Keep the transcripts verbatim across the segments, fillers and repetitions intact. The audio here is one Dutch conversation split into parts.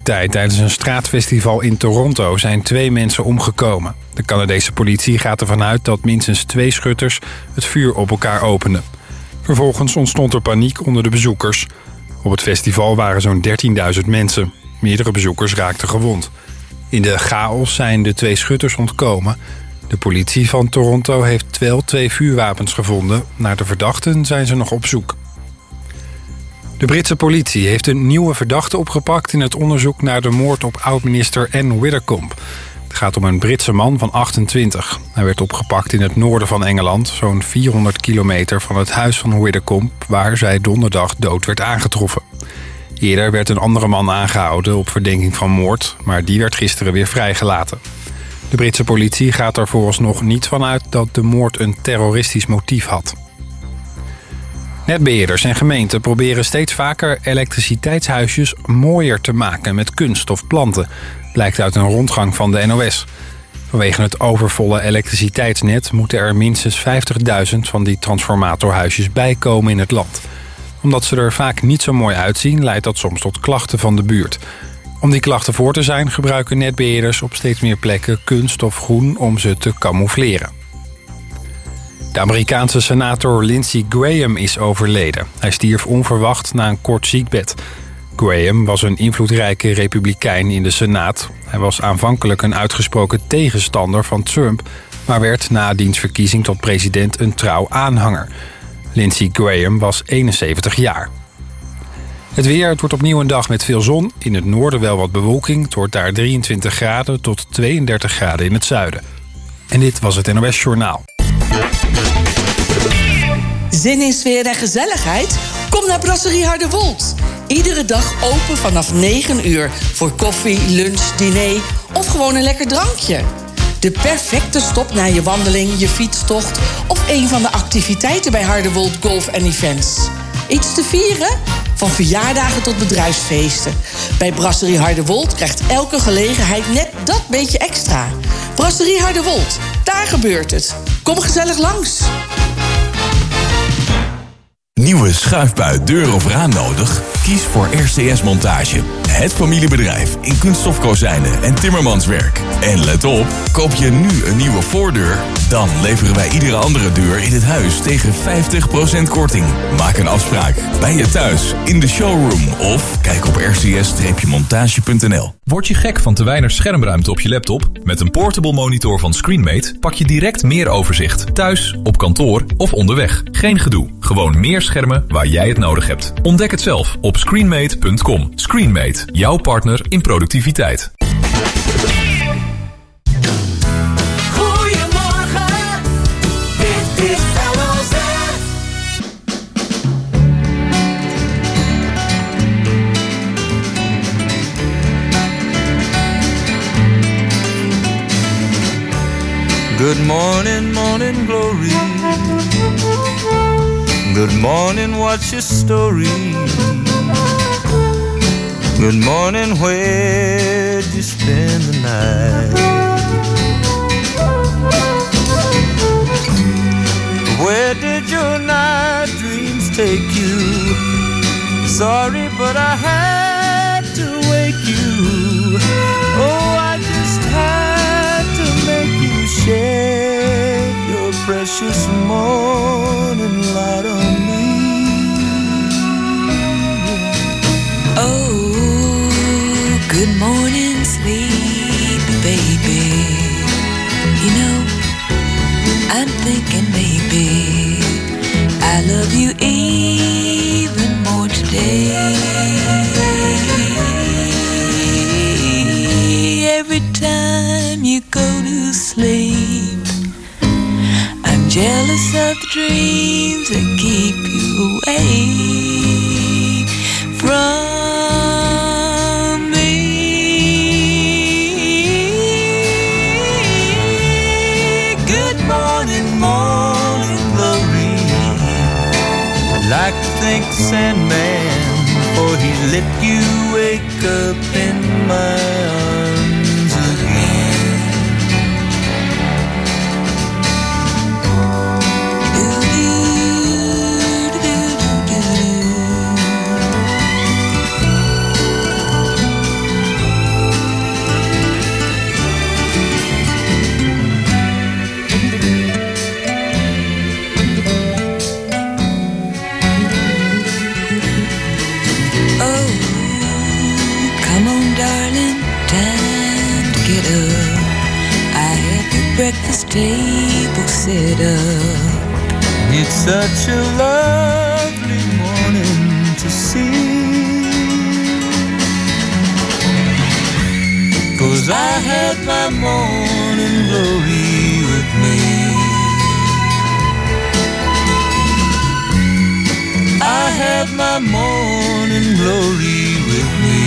schietpartij tijdens een straatfestival in Toronto zijn twee mensen omgekomen. De Canadese politie gaat ervan uit dat minstens twee schutters het vuur op elkaar openden. Vervolgens ontstond er paniek onder de bezoekers. Op het festival waren zo'n dertienduizend mensen. Meerdere bezoekers raakten gewond. In de chaos zijn de twee schutters ontkomen. De politie van Toronto heeft wel twee vuurwapens gevonden. Naar de verdachten zijn ze nog op zoek. De Britse politie heeft een nieuwe verdachte opgepakt in het onderzoek naar de moord op oud-minister Anne Widdecombe. Het gaat om een Britse man van achtentwintig. Hij werd opgepakt in het noorden van Engeland, zo'n vierhonderd kilometer van het huis van Widdecombe, waar zij donderdag dood werd aangetroffen. Eerder werd een andere man aangehouden op verdenking van moord, maar die werd gisteren weer vrijgelaten. De Britse politie gaat er vooralsnog niet van uit dat de moord een terroristisch motief had. Netbeheerders en gemeenten proberen steeds vaker elektriciteitshuisjes mooier te maken met kunst of planten, blijkt uit een rondgang van de N O S. Vanwege het overvolle elektriciteitsnet moeten er minstens vijftigduizend van die transformatorhuisjes bijkomen in het land. Omdat ze er vaak niet zo mooi uitzien, leidt dat soms tot klachten van de buurt. Om die klachten voor te zijn gebruiken netbeheerders op steeds meer plekken kunst of groen om ze te camoufleren. De Amerikaanse senator Lindsey Graham is overleden. Hij stierf onverwacht na een kort ziekbed. Graham was een invloedrijke republikein in de Senaat. Hij was aanvankelijk een uitgesproken tegenstander van Trump, maar werd na diens verkiezing tot president een trouw aanhanger. Lindsey Graham was eenenzeventig jaar. Het weer, het wordt opnieuw een dag met veel zon. In het noorden wel wat bewolking. Het wordt daar drieëntwintig graden tot tweeëndertig graden in het zuiden. En dit was het N O S Journaal. Zin in sfeer en gezelligheid? Kom naar Brasserie Harderwold. Iedere dag open vanaf negen uur voor koffie, lunch, diner of gewoon een lekker drankje. De perfecte stop na je wandeling, je fietstocht of een van de activiteiten bij Harderwold Golf en Events. Iets te vieren? Van verjaardagen tot bedrijfsfeesten. Bij Brasserie Harderwold krijgt elke gelegenheid net dat beetje extra. Brasserie Harderwold, daar gebeurt het. Kom gezellig langs. Nieuwe schuifbui, deur of raam nodig? Kies voor R C S Montage. Het familiebedrijf in kunststof kozijnen en timmermanswerk. En let op, koop je nu een nieuwe voordeur, dan leveren wij iedere andere deur in het huis tegen vijftig procent korting. Maak een afspraak bij je thuis, in de showroom of kijk op r c s montage punt n l. Word je gek van te weinig schermruimte op je laptop? Met een portable monitor van Screenmate pak je direct meer overzicht. Thuis, op kantoor of onderweg. Geen gedoe. Gewoon meer schermen waar jij het nodig hebt. Ontdek het zelf op screenmate punt com. Screenmate, jouw partner in productiviteit. Goedemorgen, dit is L O Z. Good morning, morning glory. Good morning, what's your story? Good morning, where'd you spend the night? Where did your night dreams take you? Sorry, but I had to wake you. Oh, I just had to make you shed your precious morning light on me. Oh, good morning, sleepy baby. You know, I'm thinking maybe I love you even more today. Every time you go to sleep, I'm jealous of the dreams that keep you away from like to thank the Sandman, for he let you wake up in my arms again. darling, time to get up. I have your breakfast table set up. It's such a lovely morning to see, 'cause I had my morning glory with me. I had my morning glory with me.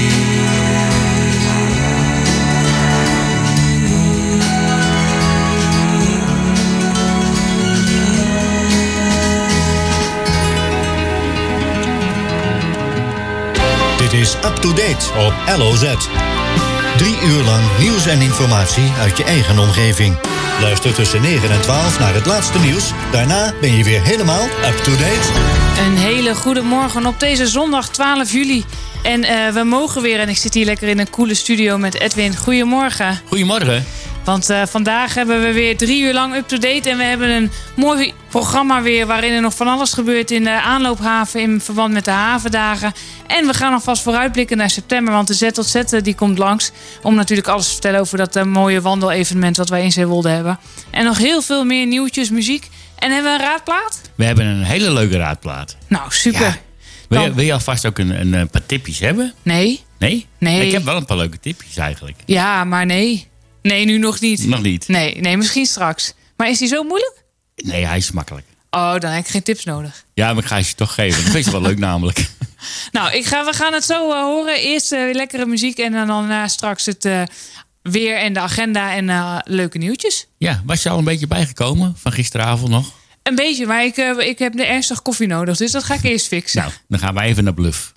Dit is Up to Date op L O Z. Drie uur lang nieuws en informatie uit je eigen omgeving. Luister tussen negen en twaalf naar het laatste nieuws. Daarna ben je weer helemaal up to date. Een hele goede morgen op deze zondag twaalf juli. En uh, we mogen weer, en ik zit hier lekker in een coole studio met Edwin. Goedemorgen. Goedemorgen. Want uh, vandaag hebben we weer drie uur lang up-to-date. En we hebben een mooi programma weer waarin er nog van alles gebeurt in de aanloophaven in verband met de havendagen. En we gaan alvast vooruitblikken naar september, want de Z tot Z die komt langs. Om natuurlijk alles te vertellen over dat uh, mooie wandelevenement wat wij in Zeewolde hebben. En nog heel veel meer nieuwtjes, muziek. En hebben we een raadplaat? We hebben een hele leuke raadplaat. Nou, super. Ja. Wil, je, wil je alvast ook een, een, een paar tipjes hebben? Nee. Nee? Nee. Ik heb wel een paar leuke tipjes eigenlijk. Ja, maar nee. Nee, nu nog niet. Nog niet? Nee, nee, misschien straks. Maar is die zo moeilijk? Nee, hij is makkelijk. Oh, dan heb ik geen tips nodig. Ja, maar ik ga je toch geven. Dat vind je wel leuk namelijk. Nou, ik ga, we gaan het zo uh, horen. Eerst uh, lekkere muziek en dan, dan uh, straks het uh, weer en de agenda en uh, leuke nieuwtjes. Ja, was je al een beetje bijgekomen van gisteravond nog? Een beetje, maar ik, uh, ik heb ernstig koffie nodig. Dus dat ga ik eerst fixen. Nou, dan gaan wij even naar Bluff.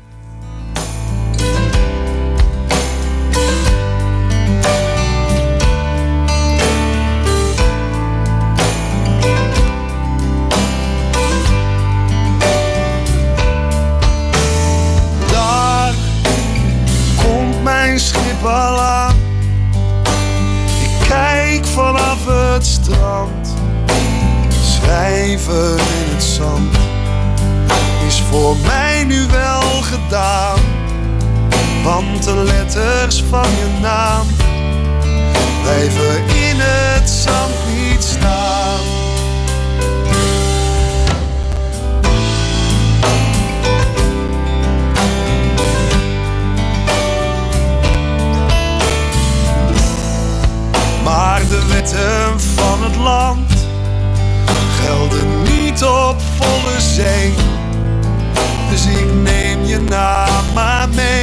Schip al aan. Ik kijk vanaf het strand. Schrijven in het zand is voor mij nu wel gedaan. Want de letters van je naam blijven in het zand niet staan. Maar de wetten van het land gelden niet op volle zee. Dus ik neem je naam maar mee.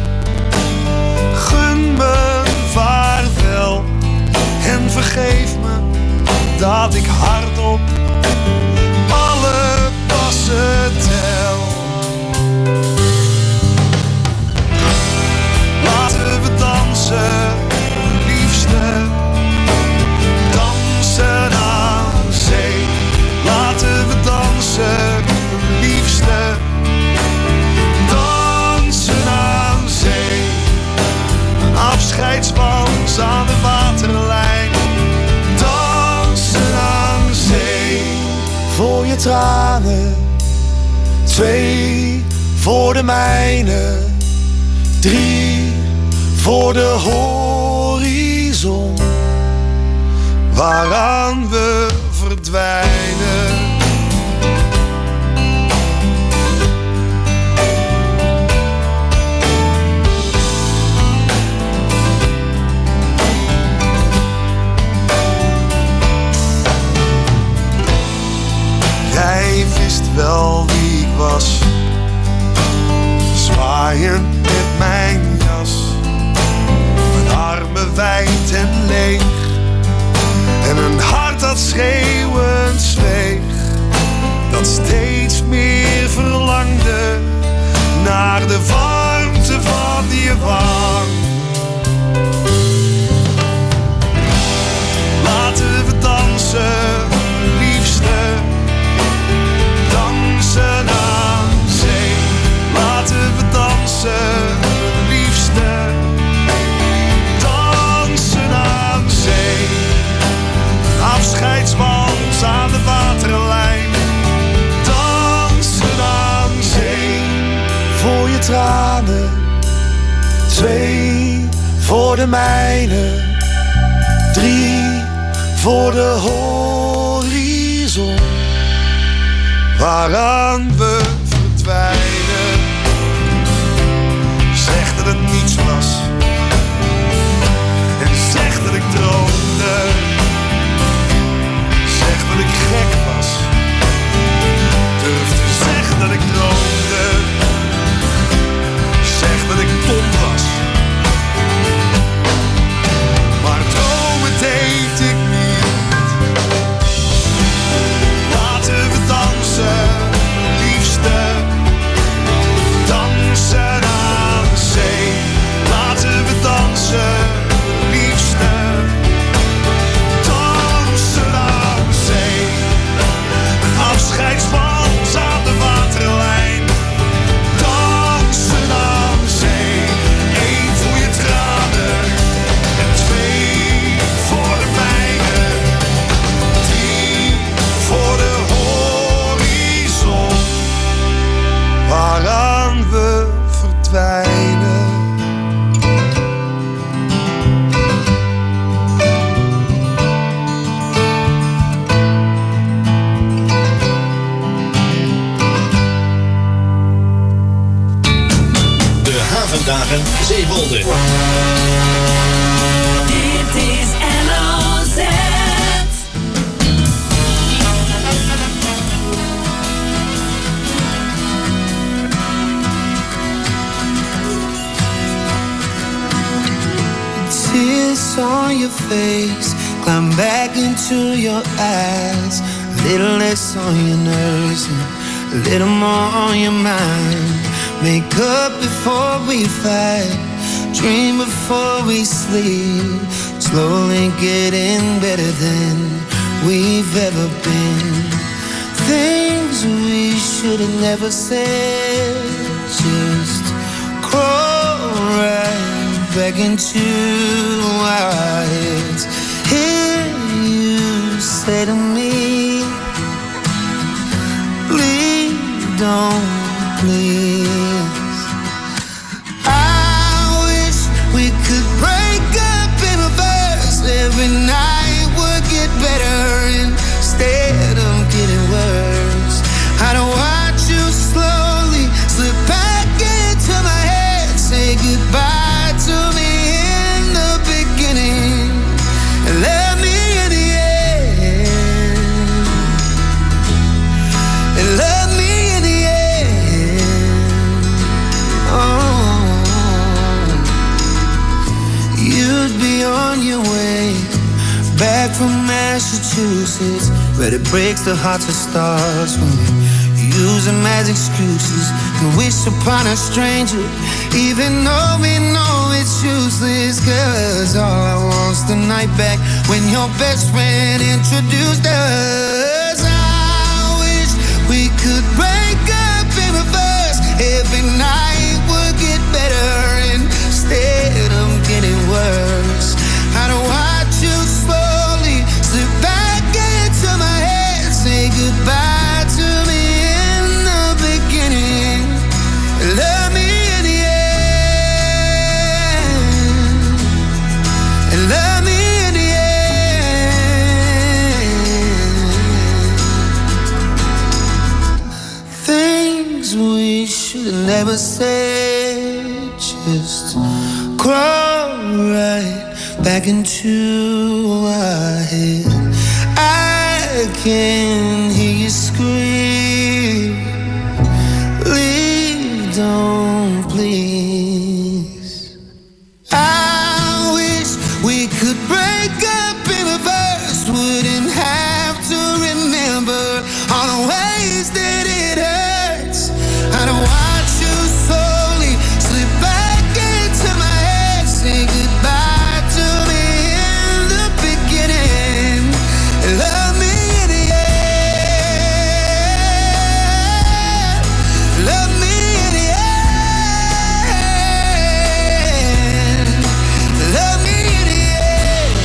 Gun me vaarwel en vergeef me dat ik hardop alle passen tel. Laten we dansen, liefste. Dansen aan zee. Laten we dansen, liefste. Dansen aan zee. Een afscheidswans aan de waterlijn. Dansen aan zee. Voor je tranen. Twee voor de mijne. Drie voor de horizon. Waaraan we verdwijnen. Jij wist wel wie ik was. Zwaaiend met mijn jas. Mijn armen wijd en leeg. En een hart dat schreeuwend zweeg. Twee voor de mijne, drie voor de horizon, waaraan we verdwijnen. Zeg dat het niets was en zeg dat ik droomde. Zeg dat ik gek was, durf te zeggen dat ik droomde. Zeg dat ik dom was, maar dromen deed ik niet. Laten we dansen, liefste, dansen aan de zee. Laten we dansen, liefste, dansen aan de zee. Een afscheidswals aan de waterlijn. Dansen aan de zee. Eén voor je tranen en twee voor de mijne. Drie voor de horizon, waaraan we verdwijnen. De Havendagen Zeewolde. Dit is L O Z. Tears on your face, climb back into your eyes. A little less on your nerves and a little more on your mind. Make up before we fight, dream before we sleep. Slowly getting better than we've ever been. Things we should have never said, just crawl right back into our heads. Hear you say to me, please don't, please. I wish we could break up in reverse. Every night would get better instead of getting worse. I don't watch you slowly slip back into my head. Say goodbye to me in the beginning and let me in the end. And let me in the end. Oh, you'd be on your way back from Massachusetts, but it breaks the hearts of stars when we use them as excuses and wish upon a stranger, even though we know it's useless. Cause all I want's the night back when your best friend introduced us. I wish we could break up in reverse. Every night would get better instead of getting worse. I don't watch you slowly slip back into my head. Say goodbye to me in the beginning. Love me in the end. And love me in the end. Things we should have never said, just crawl right back into our head. I can hear you scream, leave, don't please. I wish we could break up in reverse. Wouldn't have to remember all the ways that it hurts. I don't watch you slowly slip back into my head. Say goodbye to me in the beginning. Love me in the end. Love me in the end. Love me in the end.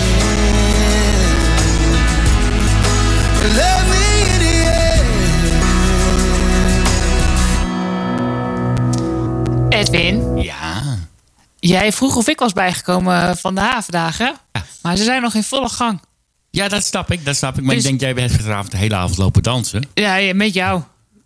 Jij vroeg of ik was bijgekomen van de havendagen. Ja. Maar ze zijn nog in volle gang. Ja, dat snap ik. Dat snap ik. Maar Dus- ik denk, jij hebt gisteravond de hele avond lopen dansen. Ja, ja, met jou.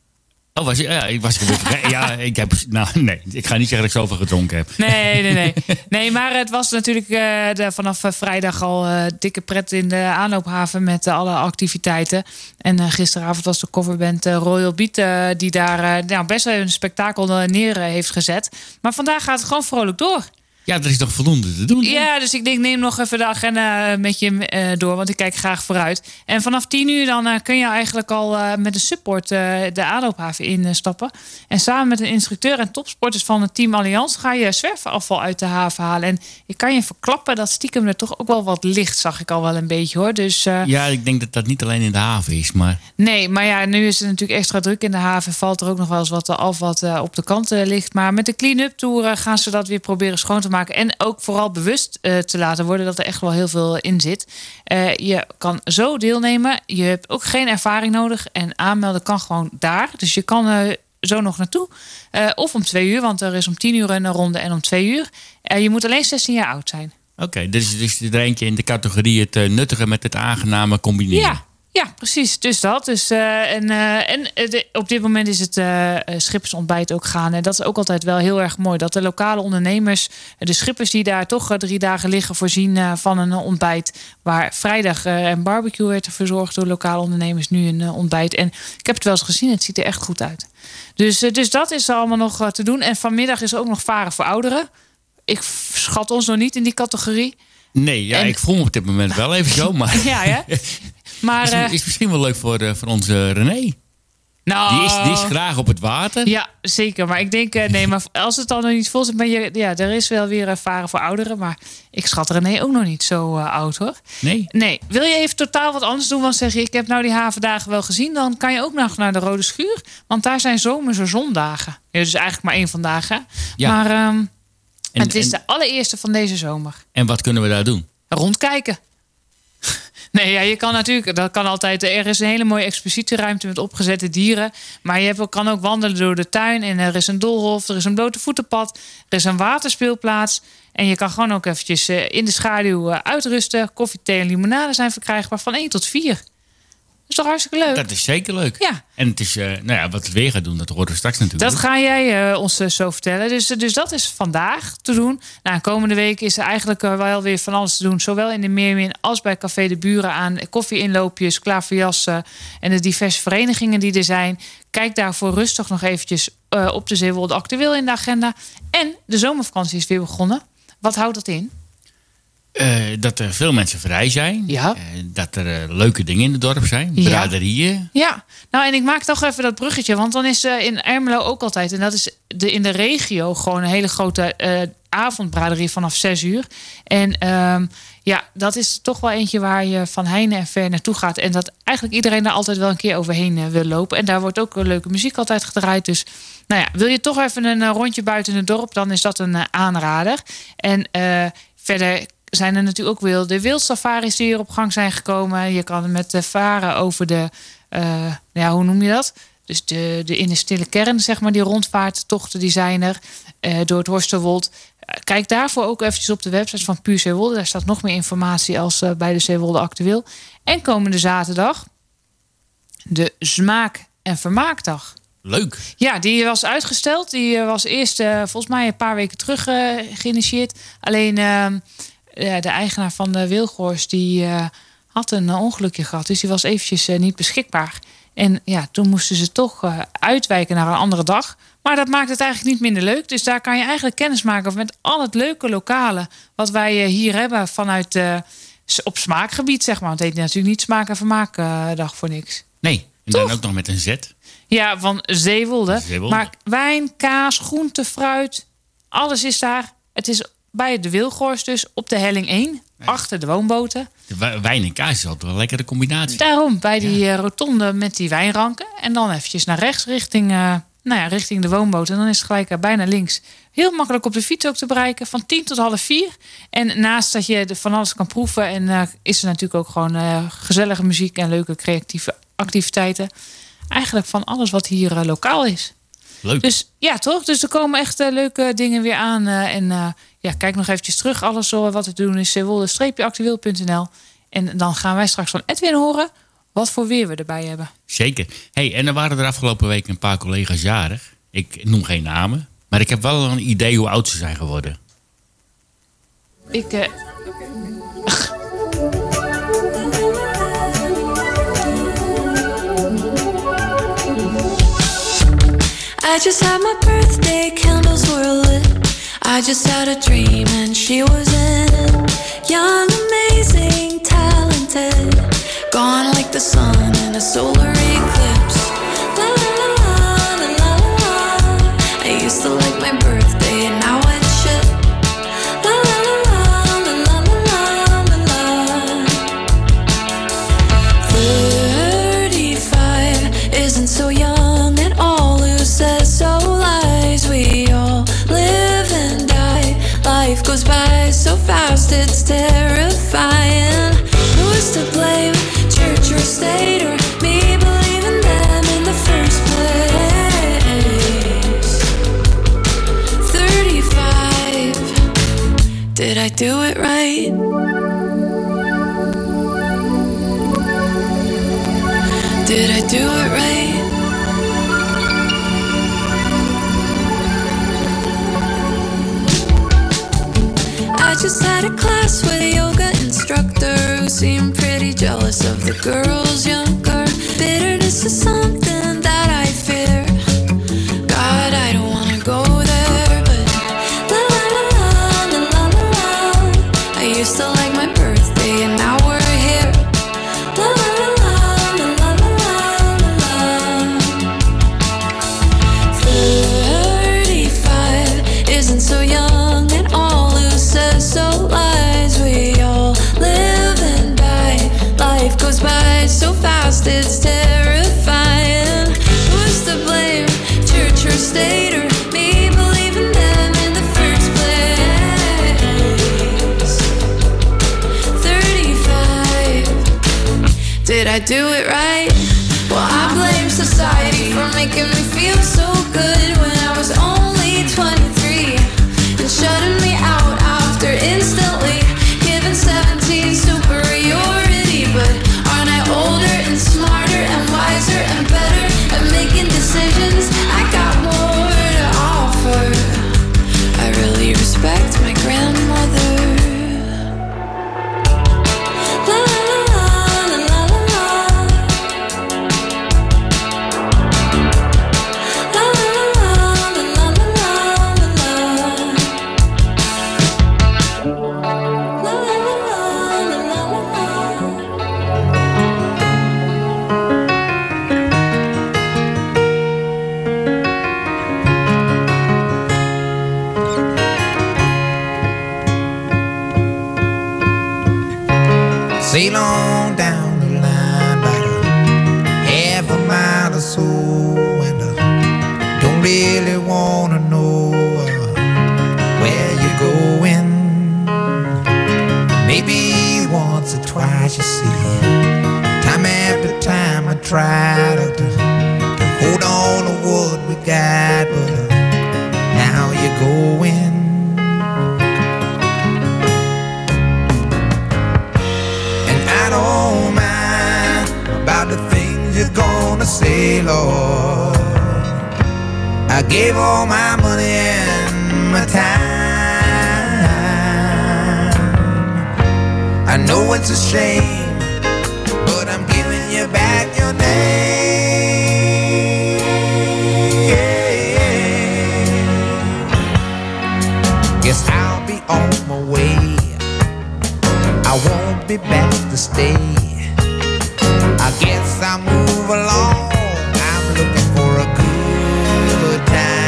Oh, was je? Ja, ik was weer vergeten. Ja, ik heb. Nou, nee. Ik ga niet zeggen dat ik zoveel gedronken heb. Nee, nee, nee. Nee, maar het was natuurlijk uh, de, vanaf uh, vrijdag al uh, dikke pret in de aanloophaven met uh, alle activiteiten. En uh, gisteravond was de coverband uh, Royal Beat uh, die daar uh, nou, best wel een spektakel neer uh, heeft gezet. Maar vandaag gaat het gewoon vrolijk door. Ja, er is nog voldoende te doen. Hè? Ja, dus ik denk, neem nog even de agenda met je uh, door, want ik kijk graag vooruit. En vanaf tien uur dan uh, kun je eigenlijk al uh, met een support uh, de aanloophaven instappen. En samen met een instructeur en topsporters van het team Allianz ga je zwerfafval uit de haven halen. En ik kan je verklappen dat stiekem er toch ook wel wat ligt, zag ik al wel een beetje hoor. Dus, uh, ja, ik denk dat dat niet alleen in de haven is, maar... Nee, maar ja, nu is het natuurlijk extra druk in de haven. Valt er ook nog wel eens wat af wat uh, op de kant uh, ligt. Maar met de clean-up tour uh, gaan ze dat weer proberen schoon te maken. En ook vooral bewust uh, te laten worden dat er echt wel heel veel in zit. Uh, je kan zo deelnemen. Je hebt ook geen ervaring nodig. En aanmelden kan gewoon daar. Dus je kan uh, zo nog naartoe. Uh, of om twee uur, want er is om tien uur een ronde en om twee uur. Uh, je moet alleen zestien jaar oud zijn. Oké, okay, dus, dus er eentje in de categorie het uh, nuttige met het aangename combineren. Ja. Ja, precies. Dus dat. Dus, uh, en uh, en de, op dit moment is het uh, schippersontbijt ook gaan. En dat is ook altijd wel heel erg mooi. Dat de lokale ondernemers, de schippers die daar toch uh, drie dagen liggen, voorzien uh, van een uh, ontbijt. Waar vrijdag uh, een barbecue werd verzorgd door lokale ondernemers. Nu een uh, ontbijt. En ik heb het wel eens gezien. Het ziet er echt goed uit. Dus, uh, dus dat is allemaal nog uh, te doen. En vanmiddag is er ook nog varen voor ouderen. Ik schat ons nog niet in die categorie. Nee, ja, en... ik voel me op dit moment wel even zo. Maar... ja, ja. Maar, is, uh, is misschien wel leuk voor, uh, voor onze René. Nou, die, is, die is graag op het water. Ja, zeker. Maar ik denk, uh, nee, maar als het dan nog niet vol is, ben je, ja, er is wel weer uh, varen voor ouderen. Maar ik schat René ook nog niet zo uh, oud, hoor. Nee. Nee. Wil je even totaal wat anders doen? Want zeg je, ik heb nou die havendagen wel gezien. Dan kan je ook nog naar de Rode Schuur. Want daar zijn zomerse zondagen. Ja, dus eigenlijk maar één vandaag, hè. Ja. Maar um, en, het is en, de allereerste van deze zomer. En wat kunnen we daar doen? Rondkijken. Nee, ja, je kan natuurlijk, dat kan altijd. Er is een hele mooie expositieruimte met opgezette dieren. Maar je hebt, kan ook wandelen door de tuin. En er is een doolhof, er is een blote voetenpad. Er is een waterspeelplaats. En je kan gewoon ook eventjes in de schaduw uitrusten. Koffie, thee en limonade zijn verkrijgbaar van één tot vier. Dat is toch hartstikke leuk? Dat is zeker leuk. Ja. En het is, uh, nou ja, wat het weer gaat doen, dat horen we straks natuurlijk. Dat ga jij uh, ons uh, zo vertellen. Dus, uh, dus dat is vandaag te doen. Nou, komende week is er eigenlijk uh, wel weer van alles te doen. Zowel in de Meermin als bij Café de Buren aan koffieinloopjes, klaverjassen en de diverse verenigingen die er zijn. Kijk daarvoor rustig nog eventjes uh, op de Zeewolde Actueel in de agenda. En de zomervakantie is weer begonnen. Wat houdt dat in? Uh, dat er veel mensen vrij zijn. Ja. Uh, dat er uh, leuke dingen in het dorp zijn. Braderieën. Ja. ja, nou en ik maak toch even dat bruggetje. Want dan is uh, in Ermelo ook altijd... en dat is de, in de regio gewoon een hele grote uh, avondbraderie vanaf zes uur. En um, ja, dat is toch wel eentje waar je van heine en ver naartoe gaat. En dat eigenlijk iedereen daar altijd wel een keer overheen uh, wil lopen. En daar wordt ook uh, leuke muziek altijd gedraaid. Dus nou ja, wil je toch even een uh, rondje buiten het dorp... dan is dat een uh, aanrader. En uh, verder... zijn er natuurlijk ook wel de wildsafaris die hier op gang zijn gekomen. Je kan met de varen over de, uh, ja, hoe noem je dat? Dus de, de in de stille kern, zeg maar, die rondvaarttochten, die zijn er. Uh, door het Horsterwold. Uh, kijk daarvoor ook eventjes op de website van Puur Zeewolde. Daar staat nog meer informatie als uh, bij de Zeewolde Actueel. En komende zaterdag de Smaak- en Vermaakdag. Leuk. Ja, die was uitgesteld. Die was eerst uh, volgens mij een paar weken terug uh, geïnitieerd. Alleen... Uh, Ja, de eigenaar van de Wilgoors die uh, had een uh, ongelukje gehad. Dus die was eventjes uh, niet beschikbaar. En ja, toen moesten ze toch uh, uitwijken naar een andere dag. Maar dat maakt het eigenlijk niet minder leuk. Dus daar kan je eigenlijk kennis maken met al het leuke lokale... wat wij uh, hier hebben vanuit uh, op smaakgebied, zeg maar. Want het heet natuurlijk niet Smaak- en Vermaakdag uh, voor niks. Nee, en toch? dan ook nog met een Z. Ja, van Zeewolde. Zeewolde. Maar wijn, kaas, groente, fruit, alles is daar. Het is... bij de Wilgoors dus, op de helling één, nee. achter de woonboten. De wijn en kaas is altijd wel een lekkere combinatie. Daarom, bij die ja. rotonde met die wijnranken. En dan eventjes naar rechts, richting, uh, nou ja, richting de woonboten. En dan is het gelijk uh, bijna links. Heel makkelijk op de fiets ook te bereiken, van tien tot half vier. En naast dat je van alles kan proeven... en uh, is er natuurlijk ook gewoon uh, gezellige muziek... en leuke creatieve activiteiten. Eigenlijk van alles wat hier uh, lokaal is. Leuk. Dus ja, toch? Dus er komen echt uh, leuke dingen weer aan. Uh, en uh, ja, kijk nog eventjes terug. Alles uh, wat we doen is uh, wolde actueel punt n l. En dan gaan wij straks van Edwin horen wat voor weer we erbij hebben. Zeker. Hey, en er waren er afgelopen week een paar collega's jarig. Ik noem geen namen. Maar ik heb wel een idee hoe oud ze zijn geworden. Ik... Uh... I just had my birthday, candles were lit. I just had a dream and she was in it. Young, amazing, talented. Gone like the sun in a solar eclipse. La la la la la la la. I used to like my birthday and now it's shit. La la la la la la la la la. Thirty-five isn't so young at all. Who says so? Lies. We all live and die. Life goes by so fast, it's terrifying. Who's to blame? Church or state, or me believing them in the first place? Thirty-five. Did I do it right? Did I do it right? I just had a class with a yoga instructor who seemed pretty jealous of the girls younger. Bitterness is something that I fear. God, I don't wanna go there, but la la la la la la la. I used to like my birthday and now we're here. La la la la la la la la la. Thirty-five isn't so young at all. Who says so? Lies. We all live and die. Life goes by so fast, it's terrifying. Who's to blame? Church or state, or me believing them in the first place? Thirty-five. Did I do it right? Well, I blame society for making me feel so good when I was only twenty-three and shutting me out after instantly giving seventeen superiority. But aren't I older and smarter and wiser and better at making decisions? I got more to offer. I really respect my grandmother. La la la la la la la. La la la la la la la la. La la la la la la la. Sail on down the line about a half a mile or so, and uh, don't really wanna know uh, where you're going. Maybe once or twice, you see, time after time I try to, to, to hold on to what we got, but uh, now you're going. I don't mind about the things you're gonna say, Lord. I gave all my money and my time. I know it's a shame, but I'm giving you back your name. Guess I'll be on my way. I won't be back to stay. I guess I'll move along. I'm looking for a good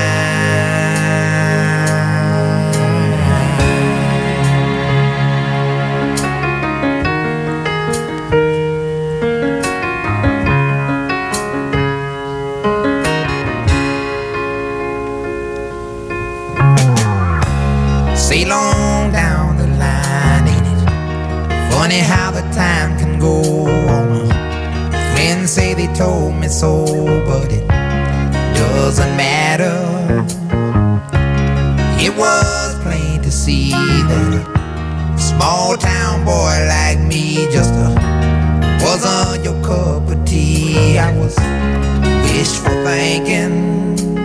time. Sail on down the line, ain't it funny how the time can go on? Friends say they told me so, but it doesn't matter. It was plain to see that a small town boy like me just uh, wasn't your cup of tea. I was wishful thinking.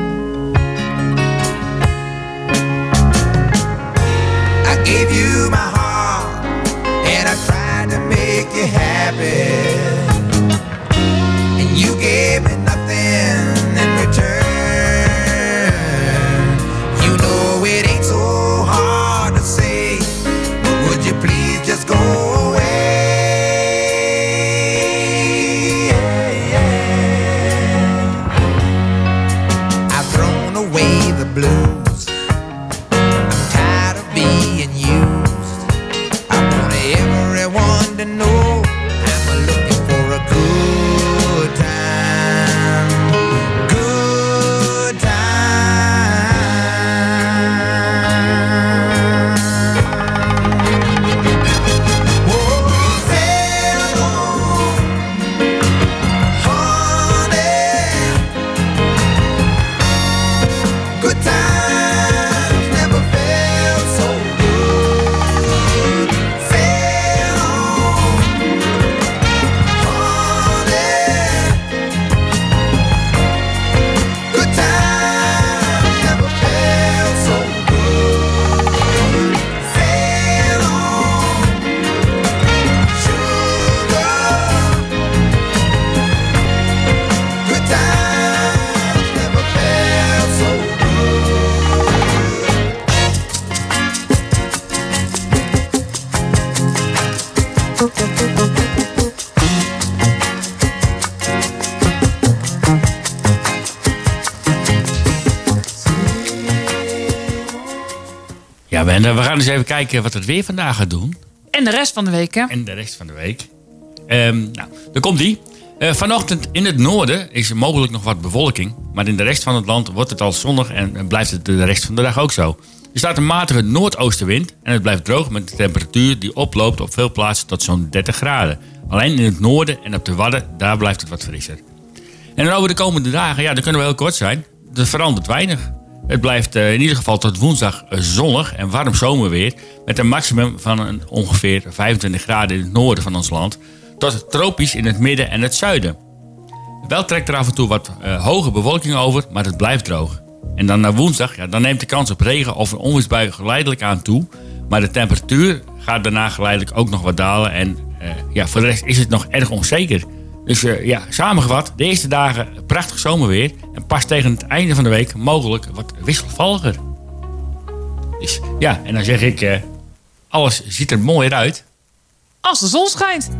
I gave you my heart and I tried to make you happy, and you gave me nothing in return. You know it ain't so hard to say, but would you please just go away? I've thrown away the blues. I'm tired of being used. I want everyone to know I'm looking for a good time. Good time. Oh, sail on, honey. Good times never felt so good. Sail on, honey. Good times never felt so good. Sail on, sugar. Good times never felt so Ja, Ben, we gaan eens even kijken wat het weer vandaag gaat doen. En de rest van de week, hè? En de rest van de week. Um, nou, daar komt die. Uh, vanochtend in het noorden is er mogelijk nog wat bewolking. Maar in de rest van het land wordt het al zonnig en blijft het de rest van de dag ook zo. Er staat een matige noordoostenwind en het blijft droog met de temperatuur die oploopt op veel plaatsen tot zo'n dertig graden. Alleen in het noorden en op de Wadden, daar blijft het wat frisser. En dan over de komende dagen, ja, dan kunnen we heel kort zijn. Er verandert weinig. Het blijft uh, in ieder geval tot woensdag uh, zonnig en warm zomerweer. Met een maximum van een ongeveer vijfentwintig graden in het noorden van ons land. Tot tropisch in het midden en het zuiden. Wel trekt er af en toe wat uh, hoge bewolking over, maar het blijft droog. En dan naar woensdag, ja, dan neemt de kans op regen of een onweersbui geleidelijk aan toe. Maar de temperatuur gaat daarna geleidelijk ook nog wat dalen. En uh, ja, voor de rest is het nog erg onzeker. Dus uh, ja, samengevat, de eerste dagen prachtig zomerweer. En pas tegen het einde van de week mogelijk wat wisselvalliger. Dus ja, en dan zeg ik, uh, alles ziet er mooier uit. Als de zon schijnt.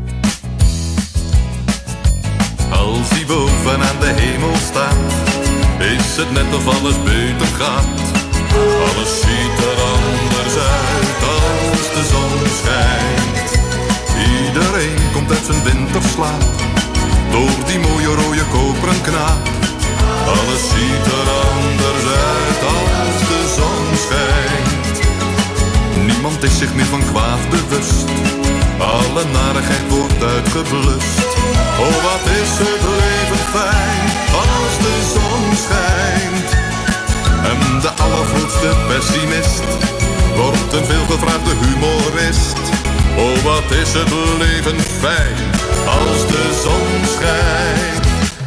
Als die boven aan de hemel staat, is het net of alles beter gaat. Alles ziet er anders uit als de zon schijnt. Iedereen komt uit zijn winterslaap, door die mooie rode koperen knaap. Alles ziet er anders uit als de zon schijnt. Niemand is zich meer van kwaad bewust, alle narigheid wordt uitgeblust. Oh, wat is het leven fijn als de zon schijnt. En de allergrootste pessimist wordt een veelgevraagde humorist. Oh, wat is het leven fijn als de zon schijnt.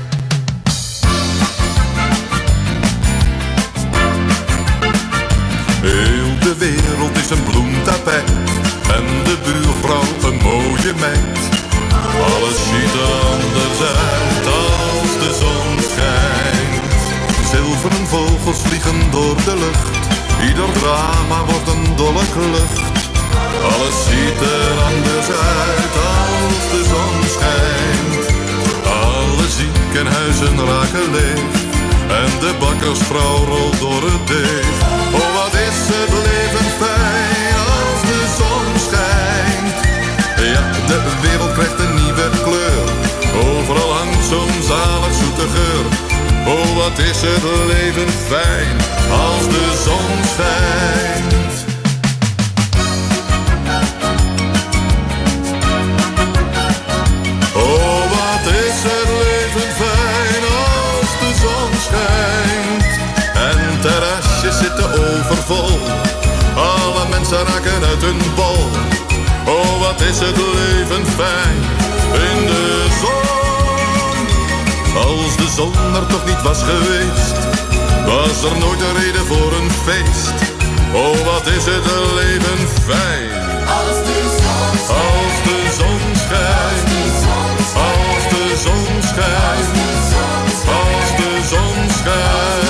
Heel de wereld is een bloemtapijt en de buurvrouw een mooie meid. Alles ziet er anders uit als de zon schijnt. Zilveren vogels vliegen door de lucht, ieder drama wordt een dolle klucht. Alles ziet er anders uit als de zon schijnt. Alle ziekenhuizen raken leeg en de bakkersvrouw rolt door het deeg. Oh, wat is het leven fijn als de zon schijnt. Ja, de wereld krijgt een nieuwe kleur, overal hangt zo'n zalig zoete geur. Oh, wat is het leven fijn als de zon schijnt. Oh, wat is het leven fijn als de zon schijnt. drinken uit een bol. Oh, wat is het leven fijn in de zon. Als de zon er toch niet was geweest, was er nooit een reden voor een feest. Oh, wat is het leven fijn. Als de zon schijnt, als de zon schijnt, als de zon schijnt, als de zon schijnt.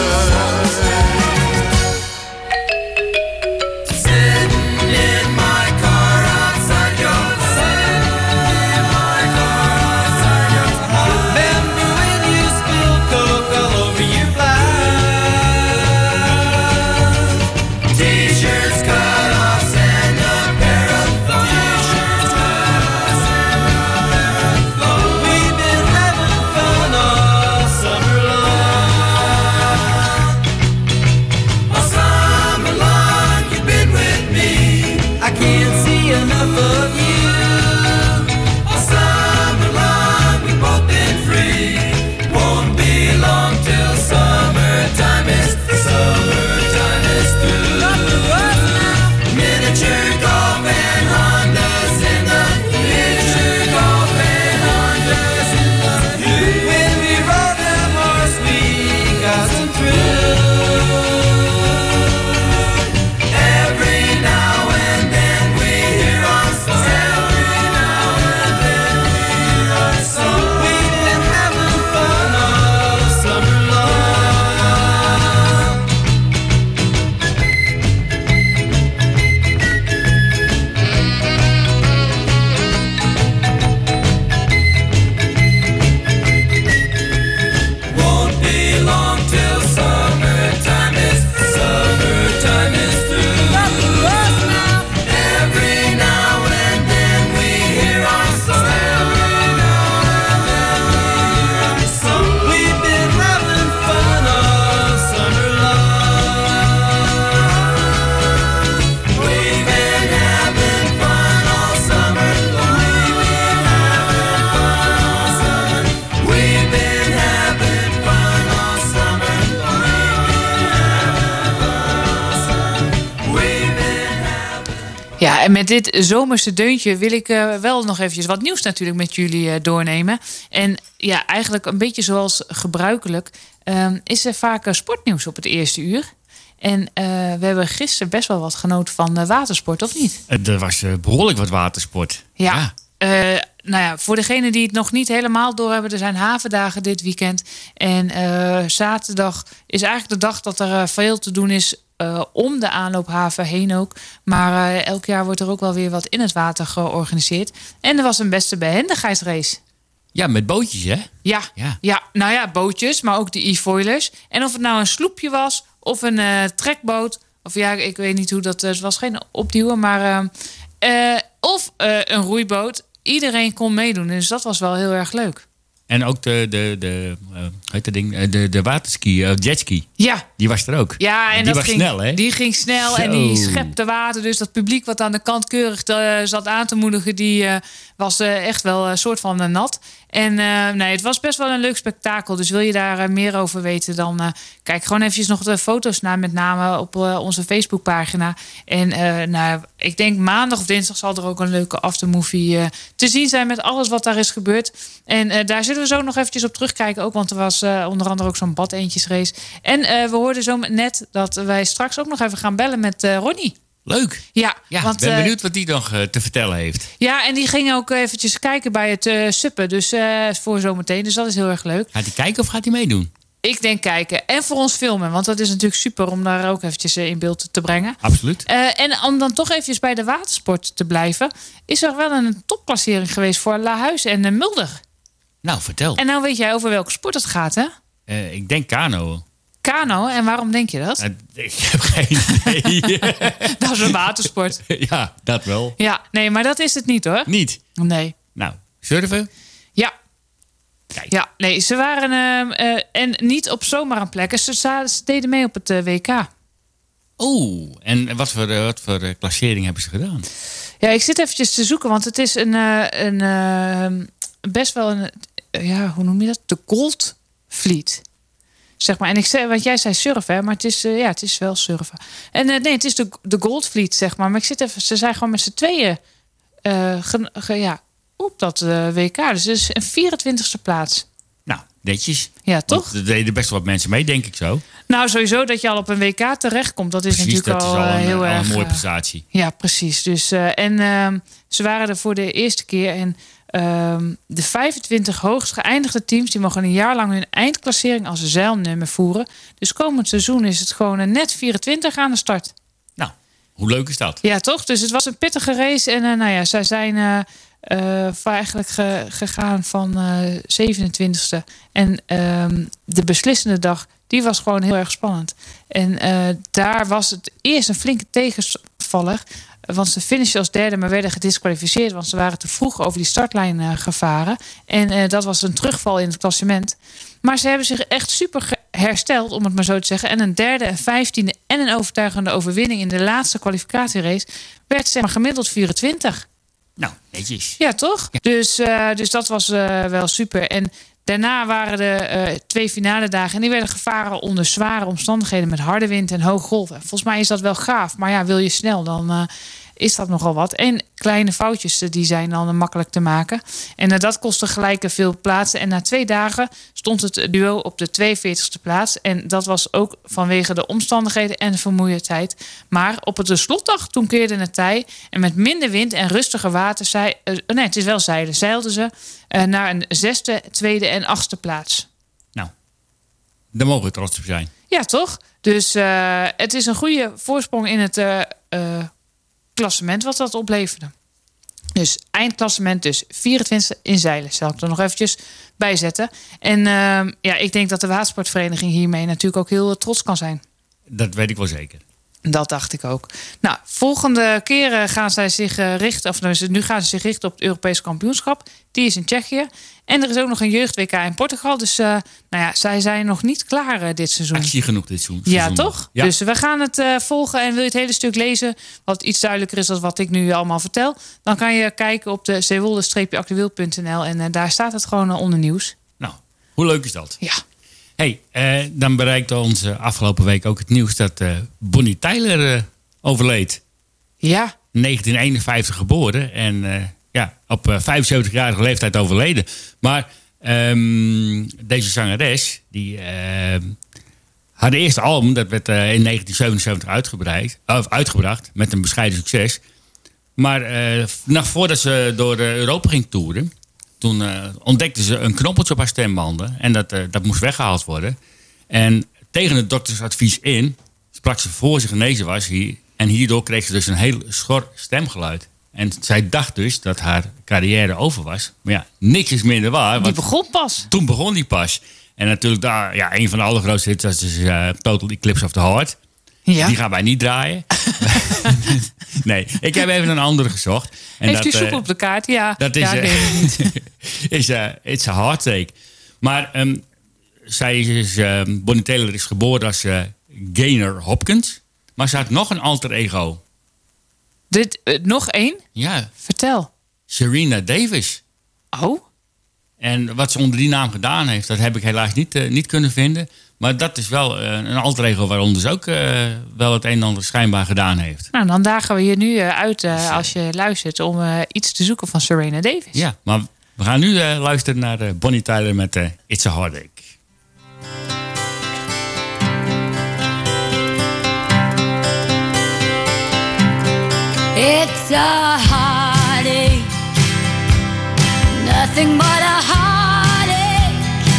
Ja, en met dit zomerse deuntje wil ik uh, wel nog eventjes wat nieuws natuurlijk met jullie uh, doornemen. En ja, eigenlijk een beetje zoals gebruikelijk uh, is er vaak uh, sportnieuws op het eerste uur. En uh, we hebben gisteren best wel wat genoten van uh, watersport, of niet? Er was uh, behoorlijk wat watersport. Ja. ja. Uh, nou ja, voor degenen die het nog niet helemaal doorhebben, er zijn havendagen dit weekend. En uh, zaterdag is eigenlijk de dag dat er uh, veel te doen is uh, om de aanloophaven heen ook. Maar uh, elk jaar wordt er ook wel weer wat in het water georganiseerd. En er was een beste behendigheidsrace. Ja, met bootjes, hè? Ja, ja. ja, nou ja, bootjes, maar ook de e-foilers. En of het nou een sloepje was of een uh, trekboot. Of ja, ik weet niet hoe dat... Het was geen opduwen, maar... Uh, uh, of uh, een roeiboot. Iedereen kon meedoen, dus dat was wel heel erg leuk. En ook de, de, de, uh, heet dat ding? de, de waterski, uh, jetski. Ja. Die was er ook. Ja, en, en die dat was ging, snel, hè? Die ging snel Zo. En die schepte water. Dus dat publiek wat aan de kant keurig uh, zat aan te moedigen, die uh, was uh, echt wel een soort van uh, nat. En uh, nee, het was best wel een leuk spektakel. Dus wil je daar uh, meer over weten, dan uh, kijk gewoon eventjes nog de foto's naar, met name op uh, onze Facebookpagina. En uh, nou, ik denk maandag of dinsdag zal er ook een leuke aftermovie uh, te zien zijn met alles wat daar is gebeurd. En uh, daar zullen we zo nog eventjes op terugkijken ook, want er was uh, onder andere ook zo'n badeentjesrace. En uh, we hoorden zo net dat wij straks ook nog even gaan bellen met uh, Ronnie. Leuk. Ja, ja want, ben benieuwd uh, wat die nog uh, te vertellen heeft. Ja, en die ging ook eventjes kijken bij het uh, suppen. Dus uh, voor zometeen. Dus dat is heel erg leuk. Gaat hij kijken of gaat hij meedoen? Ik denk kijken. En voor ons filmen. Want dat is natuurlijk super om daar ook eventjes uh, in beeld te brengen. Absoluut. Uh, en om dan toch eventjes bij de watersport te blijven, is er wel een topklassering geweest voor La Huis en uh, Mulder. Nou, vertel. En nou weet jij over welke sport het gaat, hè? Uh, ik denk kano. Kano, en waarom denk je dat? Uh, ik heb geen idee. Dat is een watersport. Ja, dat wel. Ja, nee, maar dat is het niet, hoor. Niet? Nee. Nou, surfen? Ja. Kijk. Ja, nee, ze waren uh, uh, en niet op zomaar aan plekken. Ze, ze deden mee op het uh, W K. Oeh, en wat voor, uh, wat voor uh, klassering hebben ze gedaan? Ja, ik zit eventjes te zoeken, want het is een, uh, een uh, best wel een, uh, ja, hoe noem je dat? De Gold Fleet. Zeg maar. En ik zei, want jij zei surfen, hè, maar het is, uh, ja, het is wel surfen. En uh, nee, het is de, de Goldfleet, zeg maar. Maar ik zit even, ze zijn gewoon met z'n tweeën uh, ge, ge, ja, op dat uh, W K. Dus het is een vierentwintigste plaats. Nou, netjes. Ja, toch? Want er deden best wel wat mensen mee, denk ik zo. Nou, sowieso dat je al op een W K terechtkomt. Dat is precies, natuurlijk dat al, is al een, heel al erg... een mooie prestatie. Uh, ja, precies. Dus, uh, en uh, ze waren er voor de eerste keer. En uh, de vijfentwintig hoogst geëindigde teams... die mogen een jaar lang hun eindklassering als zeilnummer voeren. Dus komend seizoen is het gewoon een net vierentwintig aan de start. Nou, hoe leuk is dat? Ja, toch? Dus het was een pittige race. En uh, nou ja, zij zijn... Uh, Uh, eigenlijk ge, gegaan van uh, zevenentwintigste. En uh, de beslissende dag, die was gewoon heel erg spannend. En uh, daar was het eerst een flinke tegenvaller. Want ze finishten als derde, maar werden gedisqualificeerd. Want ze waren te vroeg over die startlijn uh, gevaren. En uh, dat was een terugval in het klassement. Maar ze hebben zich echt super hersteld, om het maar zo te zeggen. En een derde, een vijftiende en een overtuigende overwinning... in de laatste kwalificatierace werd zeg maar gemiddeld vierentwintig. Nou, netjes. Ja, toch? Ja. Dus, uh, dus dat was uh, wel super. En daarna waren er uh, twee finale dagen. En die werden gevaren onder zware omstandigheden... met harde wind en hoge golven. Volgens mij is dat wel gaaf. Maar ja, wil je snel, dan uh, is dat nogal wat. En kleine foutjes, die zijn dan uh, makkelijk te maken. En uh, dat kostte gelijk veel plaatsen. En na twee dagen stond het duo op de tweeënveertigste plaats. En dat was ook vanwege de omstandigheden en de vermoeidheid. Maar op de slotdag, toen keerde het tij. En met minder wind en rustiger water... Zei, uh, nee, het is wel zeilen, zeilden ze uh, naar een zesde, tweede en achtste plaats. Nou, daar mogen we trots op zijn. Ja, toch? Dus uh, het is een goede voorsprong in het uh, uh, klassement wat dat opleverde. Dus eindklassement dus vierentwintigste in zeilen. Zal ik er nog eventjes bij zetten. En uh, ja, ik denk dat de watersportvereniging hiermee natuurlijk ook heel trots kan zijn. Dat weet ik wel zeker. Dat dacht ik ook. Nou, volgende keren gaan zij zich uh, richten... of nou, nu gaan ze zich richten op het Europees kampioenschap. Die is in Tsjechië. En er is ook nog een jeugd-W K in Portugal. Dus uh, nou ja, zij zijn nog niet klaar uh, dit seizoen. Actie genoeg dit seizoen. Ja, toch? Ja. Dus we gaan het uh, volgen. En wil je het hele stuk lezen... wat iets duidelijker is dan wat ik nu allemaal vertel... dan kan je kijken op de zeewolde actueel punt n l. En uh, daar staat het gewoon uh, onder nieuws. Nou, hoe leuk is dat? Ja. Hey, uh, dan bereikte ons uh, afgelopen week ook het nieuws dat uh, Bonnie Tyler uh, overleed. Ja. negentien eenenvijftig geboren en uh, ja, op uh, vijfenzeventigjarige leeftijd overleden. Maar um, deze zangeres, die uh, haar eerste album, dat werd uh, in negentien zevenenzeventig uitgebreid, uh, uitgebracht met een bescheiden succes. Maar uh, nog voordat ze door uh, Europa ging toeren... Toen uh, ontdekten ze een knoppeltje op haar stembanden. En dat, uh, dat moest weggehaald worden. En tegen het doktersadvies in sprak ze voor ze genezen was. Hier, en hierdoor kreeg ze dus een heel schor stemgeluid. En zij dacht dus dat haar carrière over was. Maar ja, niks is minder waar. Die begon pas. Toen begon die pas. En natuurlijk daar, ja, een van de allergrootste hits was dus, uh, Total Eclipse of the Heart. Ja. Die gaan wij niet draaien. Nee, ik heb even een andere gezocht. En Heeft dat, u soep uh, op de kaart? Ja. Dat is, ja, uh, is uh, It's a Heartache. Maar um, zij is, uh, Bonnie Tyler is geboren als uh, Gaynor Hopkins. Maar ze had nog een alter ego. Dit, uh, nog één? Ja. Vertel. Serena Davis. Oh. En wat ze onder die naam gedaan heeft, dat heb ik helaas niet, uh, niet kunnen vinden. Maar dat is wel uh, een alter ego waaronder ze ook uh, wel het een en ander schijnbaar gedaan heeft. Nou, dan dagen we je nu uh, uit uh, als je luistert om uh, iets te zoeken van Serena Davis. Ja, maar we gaan nu uh, luisteren naar uh, Bonnie Tyler met uh, It's a Heartache. It's a heartache, nothing but a heartache.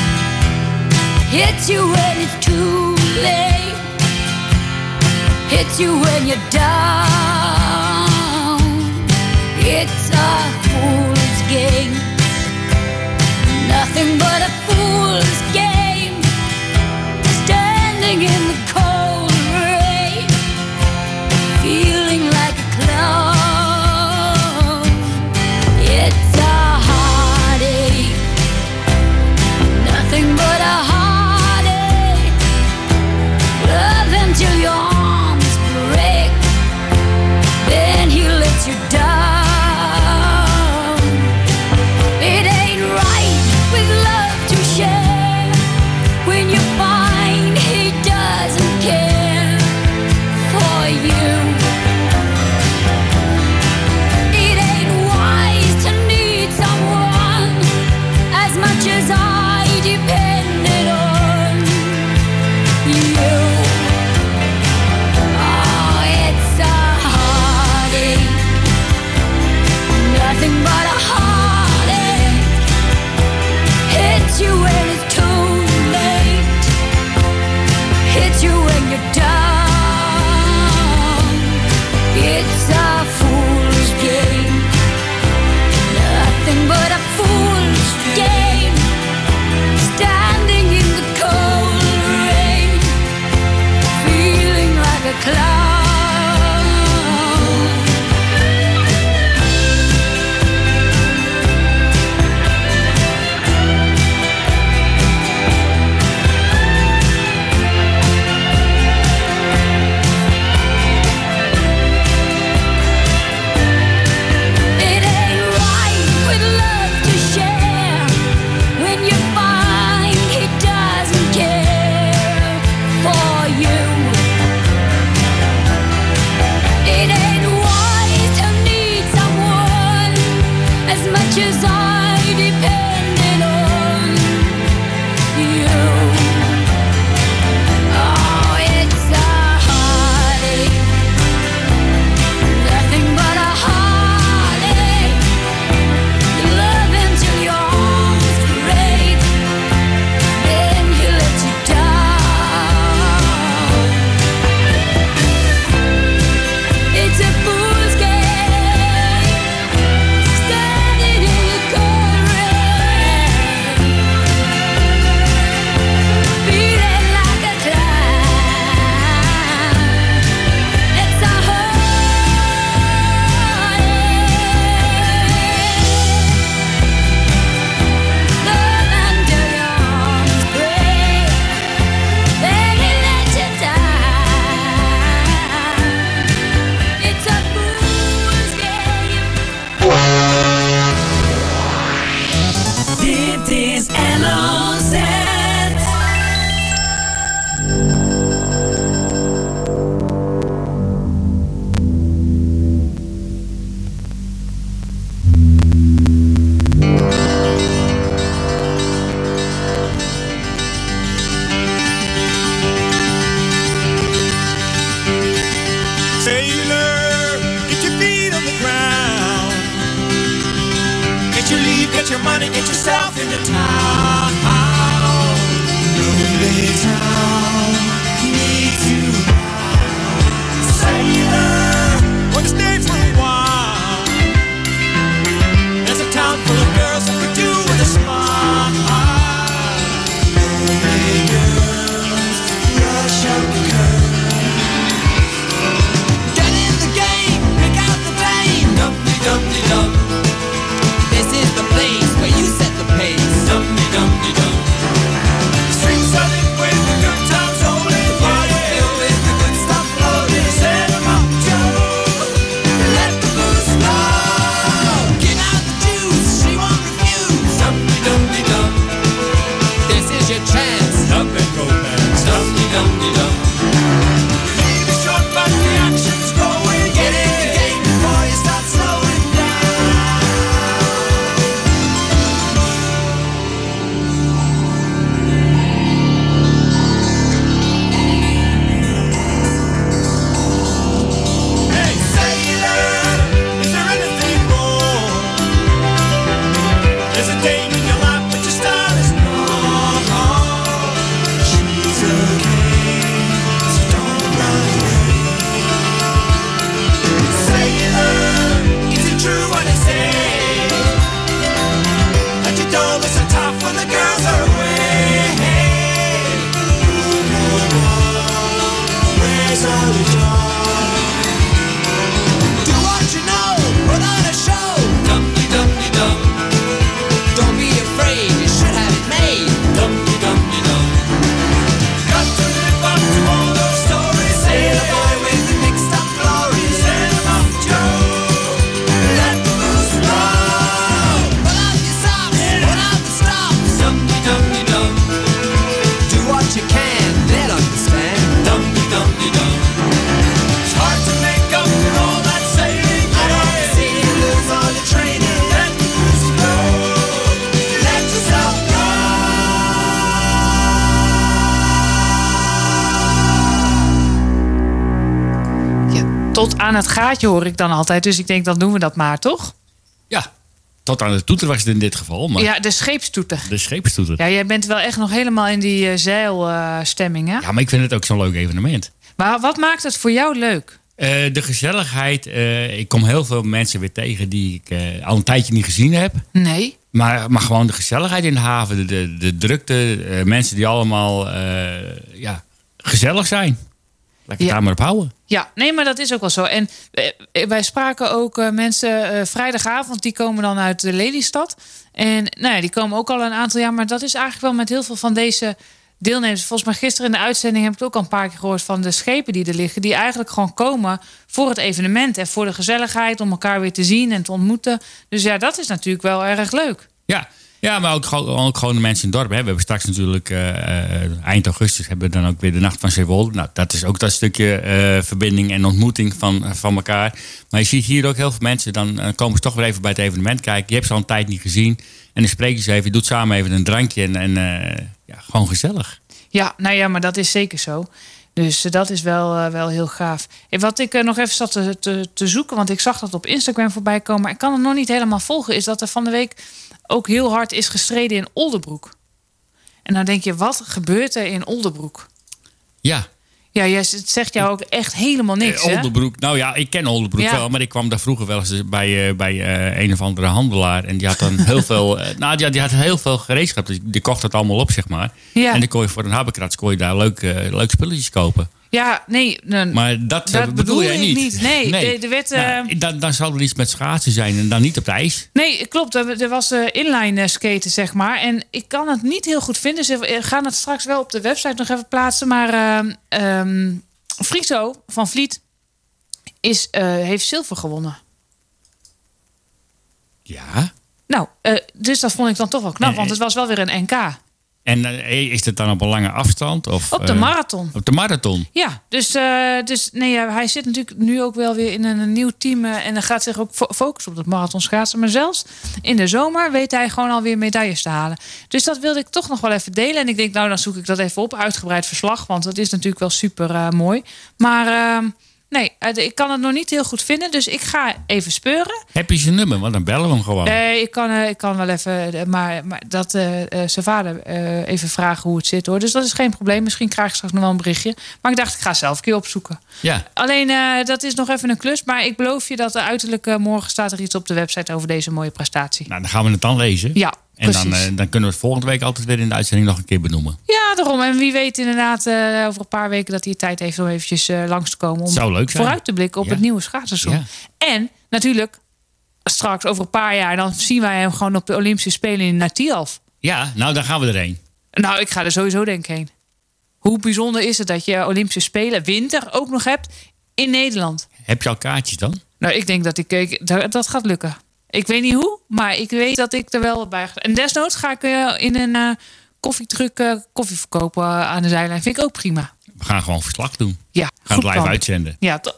Hits you when it's too late, hits you when you're down. It's a fool's game, nothing but a fool's game. Standing in the cold rain, feeling like a clown. It's a heartache, nothing but a heartache. Love until your arms break, nothing but a heartache. Hits you when it's too late. Hits you when you're down. It's a fool's game. Nothing but a fool's game. Standing in the cold rain, feeling like a clown. As I depended on you. Oh, it's a heartache. Nothing but a heartache. You love until your arms break, then he lets you down. It's a fool's game. Dit is L O Z. Sailor, get your feet on the ground. Get your leave, get your money, get yourself into town. Lonely town, need to sailor, wanna stay for a while. There's a town full of girls that could do with a smile. Lonely girls, rush up the curve. Get in the game, pick out the vein. Dum-de-dum-de-dum. This is the place where you set the pace. Dum-de-dum-de-dum. Strings running with the good times rolling. Party filled with the good stuff floating. Set 'em up, Joe. Let the booze flow. Give out the juice, she won't refuse. Dum-de-dum-de-dum. This is your chance. Up and romance. Dum-de-dum-de-dum. Leave is short, but the action's growing. Get in the game before you start slowing down. Hey, sailor, is there anything more? There's a dame in your lap, but your style is wrong. She's a king, so don't run away. Sailor, is it true what they say? That you don't listen tough when the girls are away. Where's all the joy? Do what you know, put on a show. Dum-de-dum-de-dum. Don't be afraid, you should have it made. Dum-de-dum-de-dum. Got to live up to all those stories. Sail away with the mixed up glories. Set 'em up, Joe. Let the booze flow. Put on your socks, put on the stops. Dum-de-dum-de-dum. Do what you can, they'll understand. Dum-de-dum-de-dum. It's hard to make up for all that sailing. I don't see you lose all your training. Let the booze flow. Let yourself go. Tot aan het gaatje hoor ik dan altijd. Dus ik denk, dan doen we dat maar, toch? Ja, tot aan de toeter was het in dit geval. Maar Ja, de scheepstoeter. de scheepstoeter. Ja, jij bent wel echt nog helemaal in die uh, zeilstemming, hè? Ja, maar ik vind het ook zo'n leuk evenement. Maar wat maakt het voor jou leuk? Uh, de gezelligheid. Uh, ik kom heel veel mensen weer tegen die ik uh, al een tijdje niet gezien heb. Nee. Maar, maar gewoon de gezelligheid in de haven. De, de, de drukte. Uh, mensen die allemaal uh, ja, gezellig zijn. Laat ik het Ja. daar maar op houden. Ja, nee, maar dat is ook wel zo. En eh, wij spraken ook uh, mensen uh, vrijdagavond, die komen dan uit de Lelystad. En nou ja, die komen ook al een aantal jaar. Maar dat is eigenlijk wel met heel veel van deze deelnemers. Volgens mij gisteren in de uitzending heb ik het ook al een paar keer gehoord van de schepen die er liggen. Die eigenlijk gewoon komen voor het evenement en voor de gezelligheid. Om elkaar weer te zien en te ontmoeten. Dus ja, dat is natuurlijk wel erg leuk. Ja, ja, maar ook, gewoon- ook gewoon de mensen in het dorp. Hè. We hebben straks natuurlijk uh, uh, eind augustus hebben we dan ook weer de Nacht van Zeewolde. Nou, dat is ook dat stukje uh, verbinding en ontmoeting van, van elkaar. Maar je ziet hier ook heel veel mensen. Dan uh, komen ze toch weer even bij het evenement kijken. Je hebt ze al een tijd niet gezien. En dan spreek je ze even. Je doet samen even een drankje. En, en uh, ja, gewoon gezellig. Ja, nou ja, maar dat is zeker zo. Dus uh, dat is wel, uh, wel heel gaaf. En wat ik uh, nog even zat te, te, te zoeken, want ik zag dat op Instagram voorbij komen, maar ik kan het nog niet helemaal volgen, is dat er van de week ook heel hard is gestreden in Oldenbroek. En dan denk je, wat gebeurt er in Oldenbroek? Ja. Ja, jij- het zegt jou ook echt helemaal niks, Eh, hè? Oldenbroek. Nou ja, ik ken Oldenbroek Ja. wel. Maar ik kwam daar vroeger wel eens bij, uh, bij uh, een of andere handelaar. En die had dan heel veel... Uh, nou, die had, die had heel veel gereedschap. Dus die kocht het allemaal op, zeg maar. Ja. En dan kon je voor een habbekrats kon je daar leuk, uh, leuk spulletjes kopen. Ja, nee. nee Maar dat, dat uh, bedoel bedoel jij ik niet? niet. Nee, de- de wet, uh, Nou, dan, dan zal er iets met schaatsen zijn en dan niet op de ijs. Nee, klopt. Er er was uh, inline uh, skaten, zeg maar. En ik kan het niet heel goed vinden. Ze gaan het straks wel op de website nog even plaatsen. Maar uh, um, Friso van Vliet is, uh, heeft zilver gewonnen. Ja. Nou, uh, dus dat vond ik dan toch wel knap. En- Want het was wel weer een N K. En uh, is het dan op een lange afstand? Of, Op de uh, marathon. Op de marathon. Ja, dus, uh, dus nee, ja, hij zit natuurlijk nu ook wel weer in een, een nieuw team. Uh, en dan gaat zich ook fo- focussen op dat marathon schaatsen. Maar zelfs in de zomer weet hij gewoon alweer medailles te halen. Dus dat wilde ik toch nog wel even delen. En ik denk, nou, dan zoek ik dat even op. Uitgebreid verslag, want dat is natuurlijk wel super uh, mooi. Maar uh, nee, uh, ik kan het nog niet heel goed vinden. Dus ik ga even speuren. Heb je zijn nummer? Want dan bellen we hem gewoon. Nee, ik kan, uh, ik kan wel even, uh, maar, maar dat uh, uh, zijn vader uh, even vragen hoe het zit, hoor. Dus dat is geen probleem. Misschien krijg ik straks nog wel een berichtje. Maar ik dacht, ik ga zelf een keer opzoeken. Ja. Alleen, uh, dat is nog even een klus. Maar ik beloof je dat er uiterlijk uh, morgen staat er iets op de website over deze mooie prestatie. Nou, dan gaan we het dan lezen. Ja, En precies. dan, uh, dan kunnen we het volgende week altijd weer in de uitzending nog een keer benoemen. Ja, daarom. En wie weet inderdaad uh, over een paar weken dat hij tijd heeft om eventjes uh, langs te komen. Om Zou leuk zijn. vooruit te blikken op Ja. het nieuwe schaatsseizoen. Ja. En natuurlijk, straks over een paar jaar, dan zien wij hem gewoon op de Olympische Spelen in Natialf. Ja, nou dan gaan we erheen. Nou, ik ga er sowieso denk ik heen. Hoe bijzonder is het dat je Olympische Spelen, winter, ook nog hebt in Nederland? Heb je al kaartjes dan? Nou, ik denk dat ik, ik dat, dat gaat lukken. Ik weet niet hoe, maar ik weet dat ik er wel bij ga. En desnoods ga ik uh, in een uh, koffietruck uh, koffie verkopen uh, aan de zijlijn. Vind ik ook prima. We gaan gewoon verslag doen. Ja, We gaan goed het live plan. uitzenden. Ja, to-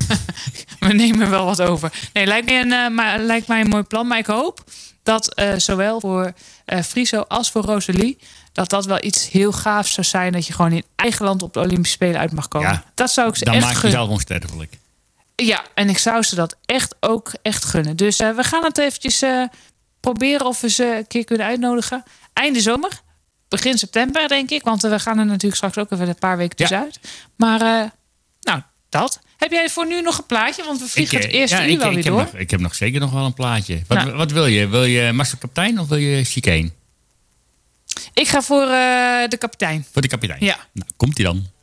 we nemen wel wat over. Nee, lijkt mij een, uh, maar, lijkt mij een mooi plan. Maar ik hoop dat uh, zowel voor uh, Friso als voor Rosalie, dat dat wel iets heel gaafs zou zijn. Dat je gewoon in eigen land op de Olympische Spelen uit mag komen. Ja, dat zou ik ze Dan echt maak je gunnen. jezelf onsterfelijk. Ja, en ik zou ze dat echt ook echt gunnen. Dus uh, we gaan het eventjes uh, proberen of we ze een keer kunnen uitnodigen. Einde zomer, begin september denk ik. Want uh, we gaan er natuurlijk straks ook even een paar weken tussenuit. Maar uh, nou, dat. Heb jij voor nu nog een plaatje? Want we vliegen Ik, het eh, eerste ja, uur ik, wel ik weer heb door. nog, ik heb nog zeker nog wel een plaatje. Wat, Nou. wat wil je? Wil je Master Kapitein of wil je Chicane? Ik ga voor uh, de kapitein. Voor de kapitein? Ja. Nou, komt hij dan.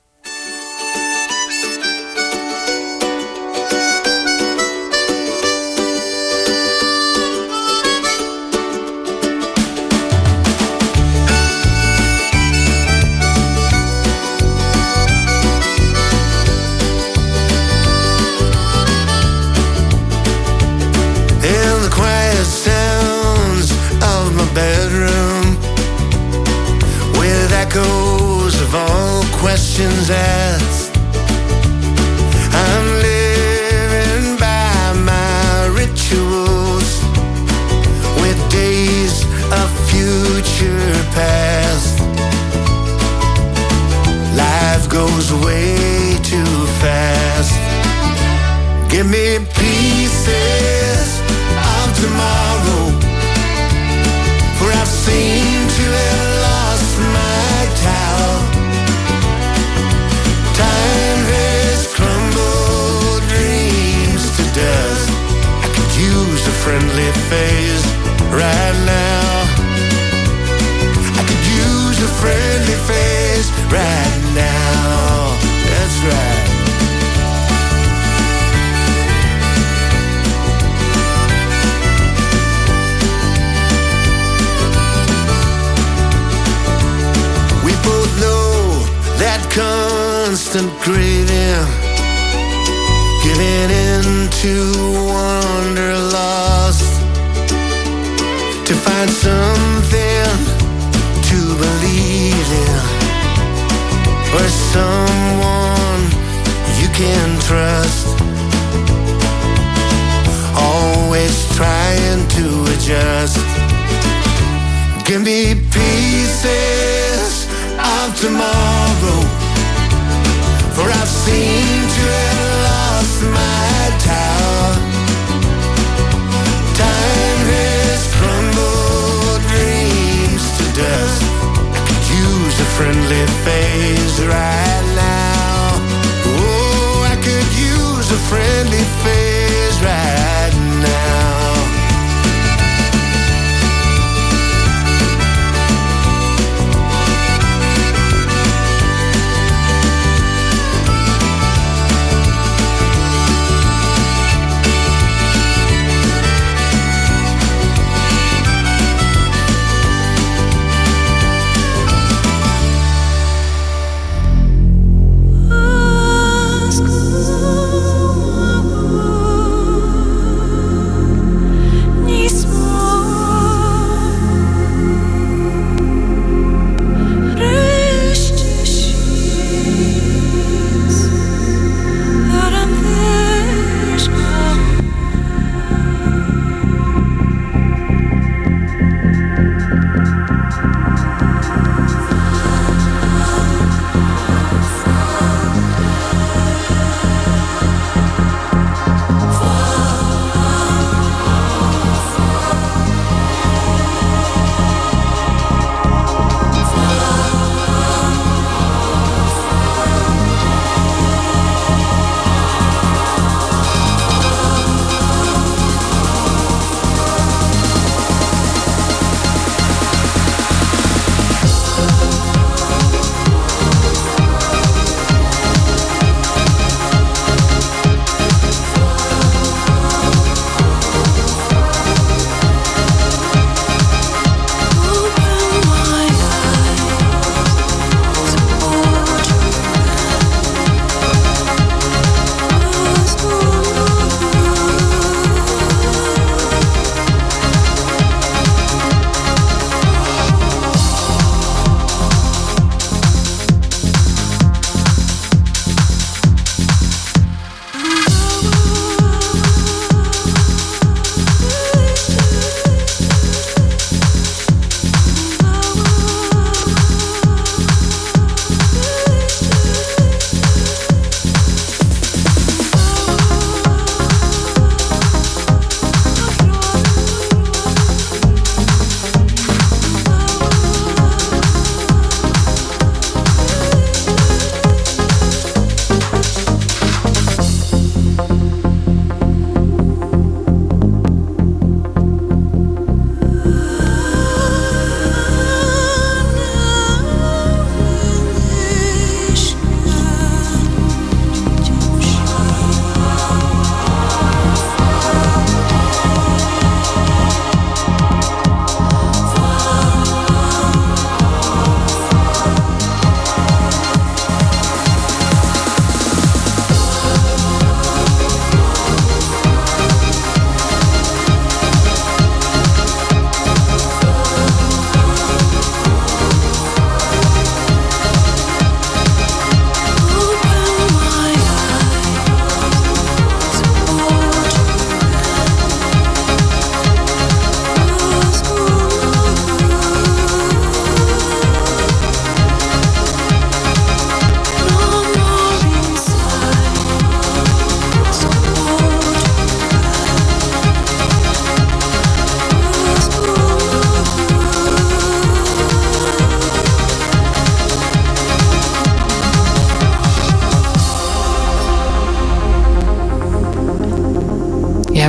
In the quiet sounds of my bedroom, with echoes of all questions asked, I'm living by my rituals, with days of future past. Life goes way too fast. Give me pieces of tomorrow, friendly face right now. I could use a friendly face right now. That's right. We both know that constant craving, giving in to wanderlust, to find something to believe in, or someone you can trust. Always trying to adjust. Give me pieces of tomorrow, for I've seen to have lost my tower. Time has crumbled dreams to dust. I could use a friendly face right now. Oh, I could use a friendly face right now.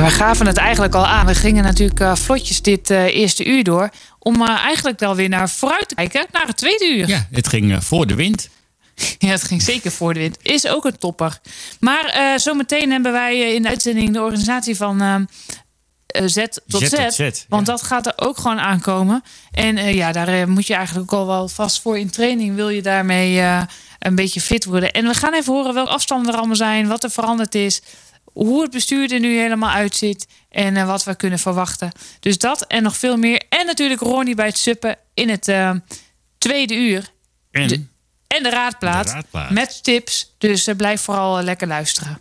we gaven het eigenlijk al aan. We gingen natuurlijk uh, vlotjes dit uh, eerste uur door. Om uh, eigenlijk dan weer naar vooruit te kijken naar het tweede uur. Ja, het ging uh, voor de wind. Ja, het ging zeker voor de wind. Is ook een topper. Maar uh, zometeen hebben wij uh, in de uitzending de organisatie van uh, uh, Z tot Z. Z tot Z, want ja. dat gaat er ook gewoon aankomen. En uh, ja, daar uh, moet je eigenlijk ook al wel vast voor in training. Wil je daarmee uh, een beetje fit worden. En we gaan even horen welke afstanden er allemaal zijn. Wat er veranderd is. Hoe het bestuur er nu helemaal uitziet. En uh, wat we kunnen verwachten. Dus dat en nog veel meer. En natuurlijk Ronnie bij het suppen in het uh, tweede uur. En... De, En de raadplaat, de raadplaat met tips. Dus uh, blijf vooral uh, lekker luisteren.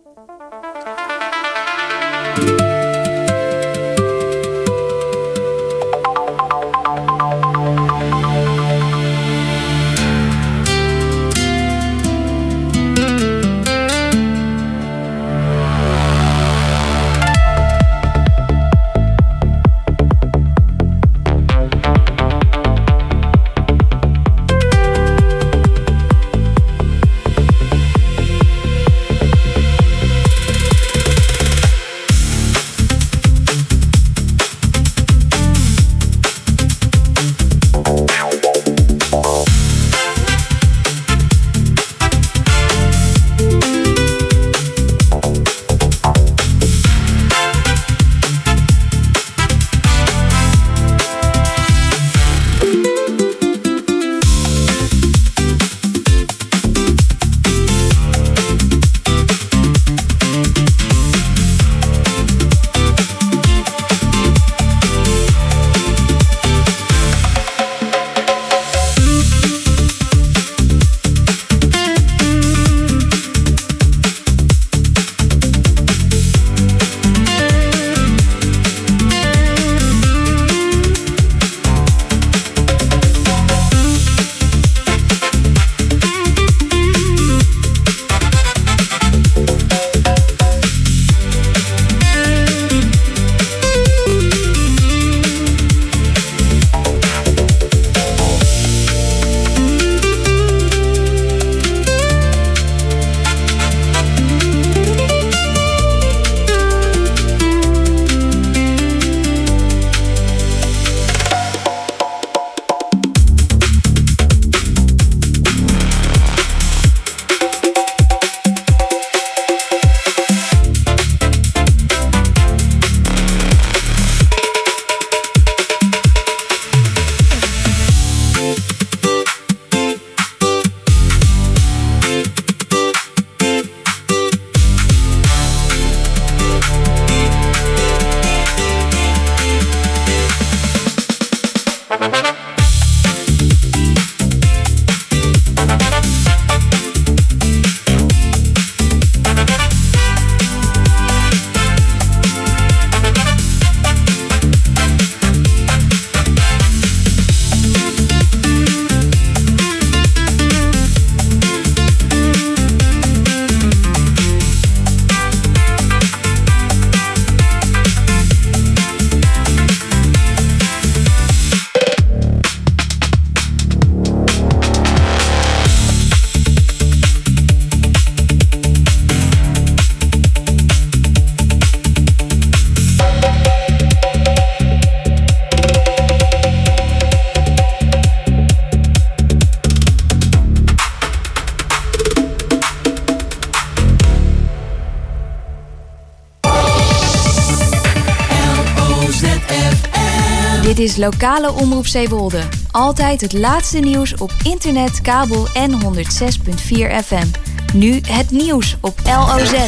Dit is lokale Omroep Zeewolde. Altijd het laatste nieuws op internet, kabel en honderd zes komma vier F M. Nu het nieuws op L O Z.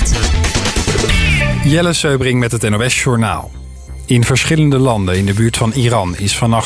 Jelle Seubring met het N O S Journaal. In verschillende landen in de buurt van Iran is vannacht